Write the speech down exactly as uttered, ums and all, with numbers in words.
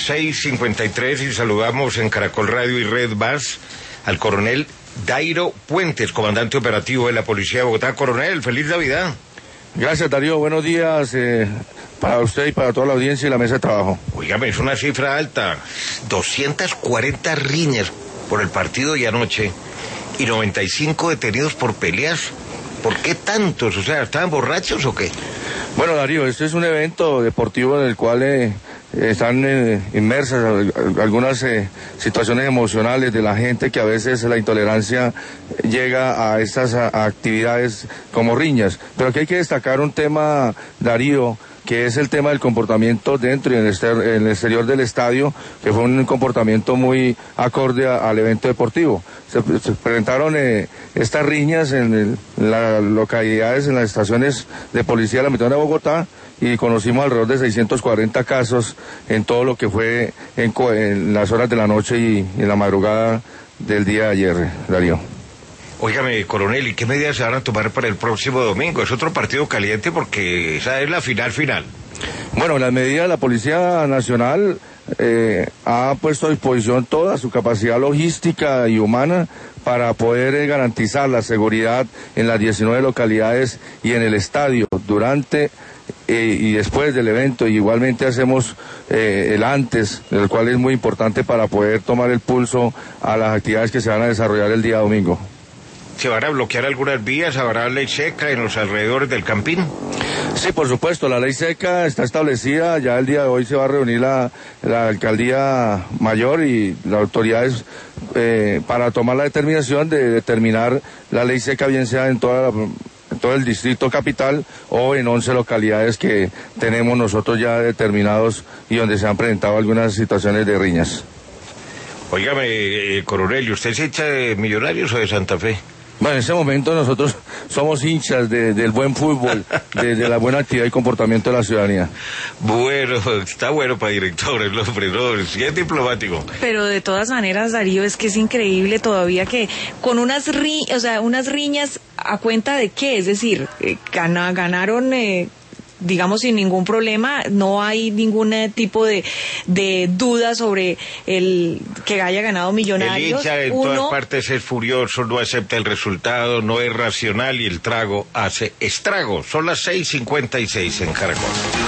seis cincuenta y tres y saludamos en Caracol Radio y Red Más al coronel Dairo Puentes, comandante operativo de la Policía de Bogotá. Coronel, feliz Navidad. Gracias, Darío. Buenos días eh, para usted y para toda la audiencia y la mesa de trabajo. Óigame, es una cifra alta. doscientas cuarenta riñas por el partido de anoche y noventa y cinco detenidos por peleas. ¿Por qué tantos? O sea, ¿estaban borrachos o qué? Bueno, Darío, este es un evento deportivo en el cual eh, están eh, inmersas algunas eh, situaciones emocionales de la gente, que a veces la intolerancia llega a estas a, a actividades como riñas. Pero aquí hay que destacar un tema, Darío, que es el tema del comportamiento dentro y en el, exter en el exterior del estadio, que fue un comportamiento muy acorde a, al evento deportivo. Se, se presentaron eh, estas riñas en, el, en las localidades, en las estaciones de policía de la Metropolitana de Bogotá, y conocimos alrededor de seiscientos cuarenta casos en todo lo que fue en, en las horas de la noche y en la madrugada del día de ayer, Darío. Óigame, coronel, ¿y qué medidas se van a tomar para el próximo domingo? Es otro partido caliente porque esa es la final final. Bueno, las medidas de la Policía Nacional eh, ha puesto a disposición toda su capacidad logística y humana para poder eh, garantizar la seguridad en las diecinueve localidades y en el estadio durante eh, y después del evento. Y igualmente hacemos eh, el antes, el cual es muy importante para poder tomar el pulso a las actividades que se van a desarrollar el día domingo. ¿Se van a bloquear algunas vías? ¿Habrá ley seca en los alrededores del Campín? Sí, por supuesto, la ley seca está establecida. Ya el día de hoy se va a reunir la, la alcaldía mayor y las autoridades eh, para tomar la determinación de determinar la ley seca, bien sea en toda la, en todo el distrito capital o en once localidades que tenemos nosotros ya determinados y donde se han presentado algunas situaciones de riñas. Óigame, eh, coronel, ¿usted es hincha de Millonarios o de Santa Fe? Bueno, en ese momento nosotros somos hinchas de, del buen fútbol, de, de la buena actividad y comportamiento de la ciudadanía. Bueno, está bueno para directores, los frenos, sí es diplomático. Pero de todas maneras, Darío, es que es increíble todavía que con unas ri, o sea, unas riñas, ¿a cuenta de qué? Es decir, eh, gana, ganaron... Eh, digamos sin ningún problema, no hay ningún tipo de, de duda sobre el que haya ganado Millonarios. El hincha en Uno... todas partes es furioso, no acepta el resultado, no es racional y el trago hace estrago. Son las seis cincuenta y seis en Caracol.